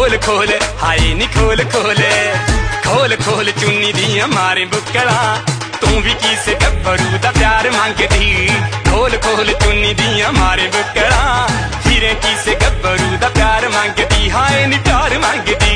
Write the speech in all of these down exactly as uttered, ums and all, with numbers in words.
खोल खोल हाय नी खोल खोल खोल खोल चुन्नी दियां मारे बुक्कड़ा तू भी किसे गब्बरू दा प्यार मंगदी खोल खोल चुन्नी दियां मारे बुक्कड़ा फिरे किसे गब्बरू दा प्यार मंगदी हाय नी प्यार मंगदी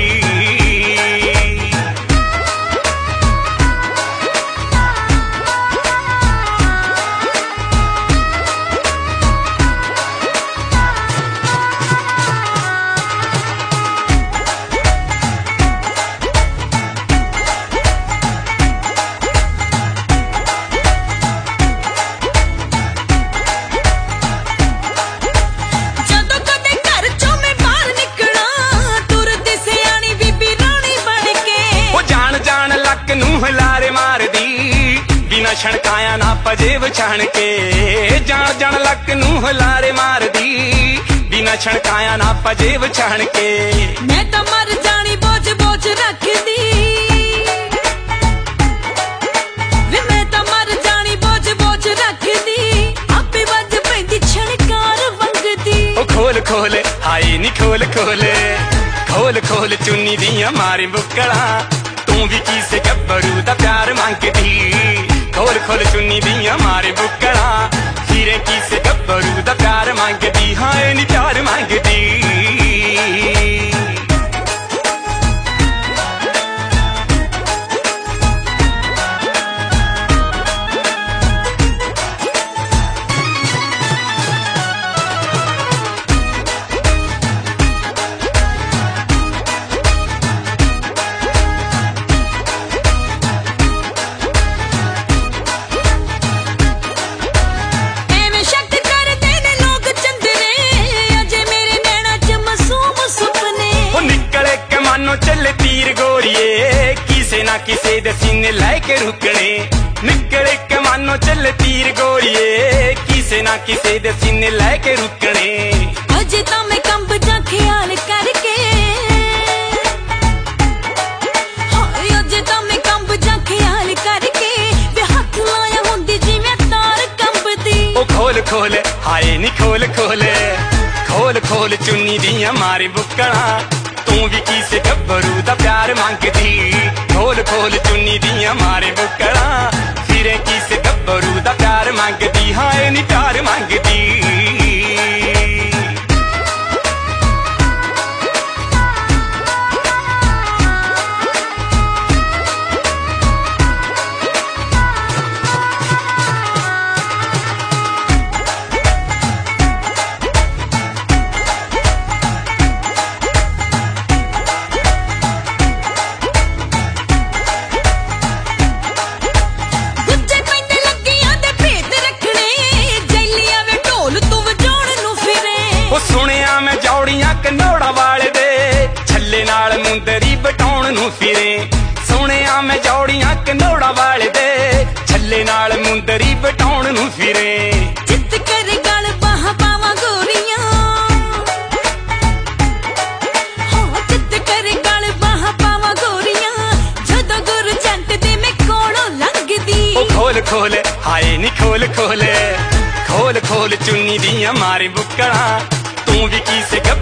लारे मार दी बिना छणकाया ना पजेब छाण के जान जान लक नू लारे मार दी बिना छणकाया ना पजेब छाण के मैं तो मर जानी बोझ बोझ रख दी वे मैं तो मर जानी बोझ बोझ रख दी आपे वज पैंदी छणकार वंगदी ओ खोल खोल हाय नी खोल खोल खोल खोल चुन्नी दियां मारे बुक्कड़ा तू भी किसे गब्बरू दा प्यार मंगदी खोल खोल चुन्नी दियां मारे बुक्कड़ा फिरे किसे गब्बरू दा प्यार मंगदी हाय नी प्यार मंगदी चले तीर गोरिए किसे ना किसे दे सीने लाके रुकने निकले के मानो चले तीर गोरिए किसे ना किसे दे सीने लाके रुकने अजे तो मैं कंब जा ख्याल करके हाय अजे तो मैं कंब जा ख्याल करके वे हाथ लाया हुंदी जिवें तार कंबदी ओ खोल खोल हाय नी खोल खोल खोल खोल चुन्नी दियां मारे बुक्कड़ा तू भी किसे गब्बरू दा प्यार मंगदी खोल खोल चुन्नी दियां मारे बुक्कड़ा फिरे किसे गब्बरू दा प्यार मंगदी हाय नी प्यार मंगदी कनौड़ा वाले दे छल्ले नाल मुंदरी बटाउण नू फिरे सोहणिया मैं जौड़ियां कनौड़ा वाले दे छल्ले नाल मुंदरी बटाउण नू फिरे जित कर गल बाह पावा गोरियां हां जित कर गल बाह पावा गोरियां जदों गुर जंट दे मैं कोलों लंघदी ओ खोल खोल हाय नी खोल खोल खोल खोल चुन्नी दियां मारे बुक्कड़ा तू भी किसे